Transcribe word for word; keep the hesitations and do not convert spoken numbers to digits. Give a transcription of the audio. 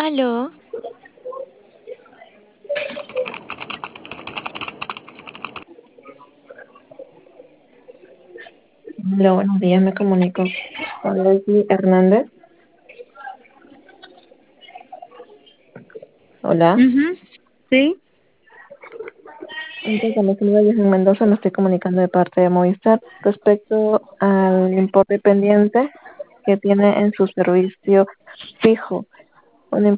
Aló, Hola, buenos días, me comunico con Leslie Hernández. Hola, ujú, sí, entonces me saluda Johan Mendoza, me estoy comunicando de parte de Movistar respecto al importe pendiente que tiene en su servicio fijo. Un